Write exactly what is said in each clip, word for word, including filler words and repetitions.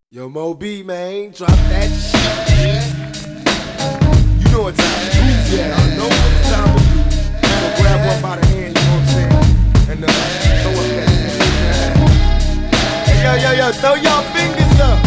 Yo, Mo B, man, drop that shit. You know what time to do, yeah. I know what time to do. So grab one by the hand, you know what I'm saying? And uh, throw up that shit. Hey, yo, yo, yo, throw y'all fingers up.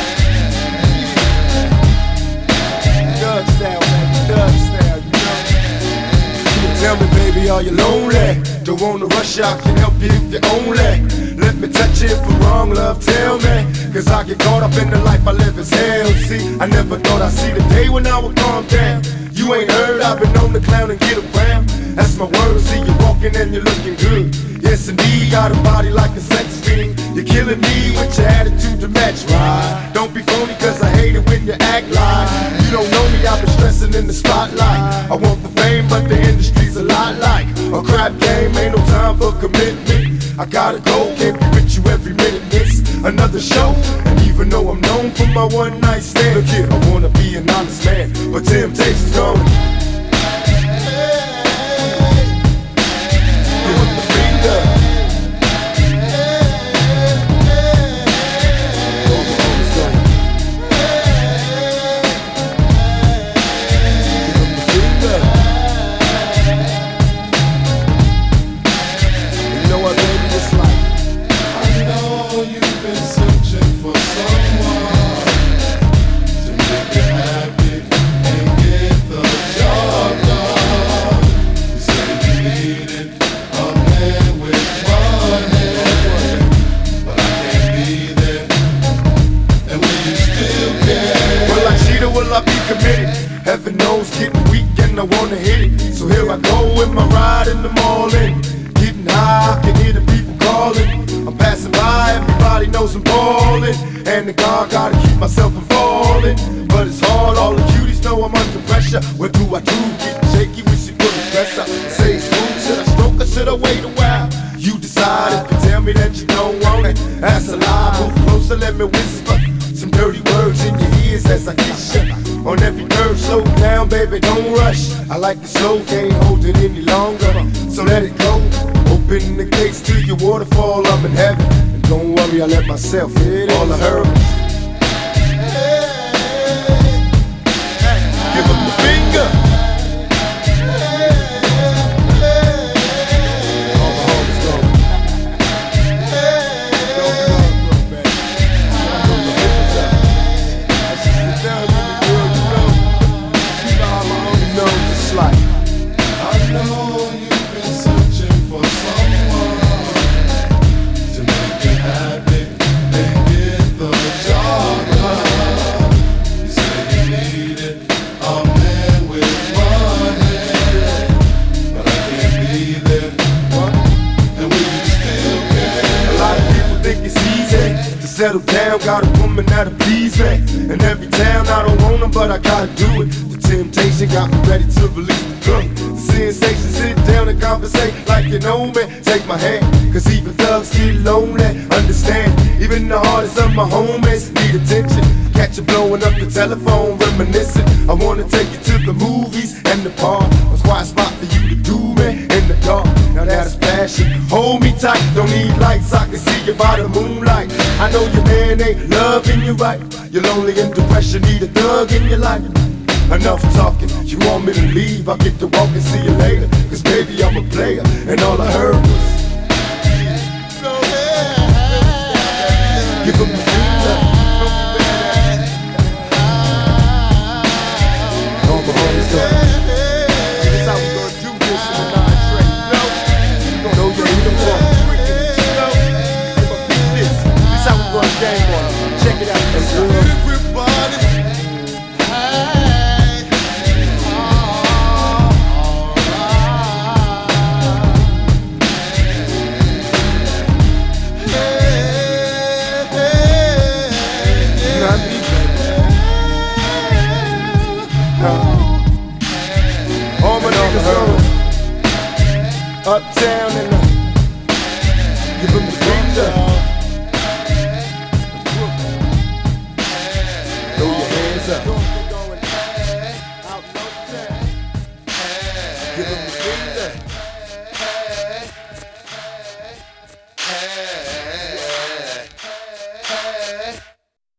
Doug style, man, Doug style, you know. Tell me, baby, are you lonely? Don't wanna rush, I can help you if you're only. Let me touch it for wrong, love, tell me. Cause I get caught up in the life I live as hell. See, I never thought I'd see the day when I would calm down. You ain't heard, I've been on the clown and get around. That's my word, see you walking and you're looking good. Yes indeed, got a body like a sex fiend. You're killing me with your attitude to match, right? Don't be phony cause I hate it when you act like you don't know me, I've been stressing in the spotlight. I want the fame but the industry's a lot like a crap game, ain't no time for commitment. I gotta go, can't be with you every minute, miss another show. And even though I'm known for my one night stand, look here, I wanna be an honest man, but temptation's gone. Will I be committed? Heaven knows getting weak and I wanna hit it. So here I go with my ride in the morning. Getting high, I can hear the people calling. I'm passing by, everybody knows I'm ballin'. And the God gotta keep myself from falling. But it's hard, all the cuties know I'm under pressure. What do I do? Getting shaky, wish you couldn't dress up. Say it's smooth, should I stroke or should I wait a while? You decide if you tell me that you don't want it. That's a lie, move closer, let me whisper some dirty words in your ears as I kiss you on every curve. Slow down, baby, don't rush. I like the slow, can't hold it any longer, so let it go. Open the gates to your waterfall, I'm in heaven. And don't worry, I let myself hit all the hurdles. Give them the finger. Settle down, got a woman that'll please me. In every town, I don't want them, but I gotta do it. The temptation got me ready to release the gun. The sensation, sit down and conversate like you know me. Take my hand, cause even thugs get lonely. Understand, even the hardest of my homies need attention. Catch you blowing up the telephone, reminiscing. I wanna take you to the movies and the park. A quiet spot for you to do me in the dark. Now that's passion. Hold me tight, don't need lights, I can see you by the moonlight. I know your man ain't loving you right. You're lonely and depression, need a thug in your life. Enough talking, you want me to leave, I'll get to walk and see you later. Cause baby I'm a player, and all I heard was give him the finger. All the homies go. This is how we gonna do this in the nine track. You know, know your uniform. How we run game on it. Check it out. That's good. Everybody. Hey. Hey. Hey. Not me, baby. All my niggas on uptown and uh, give them the finger. Throw your hands up.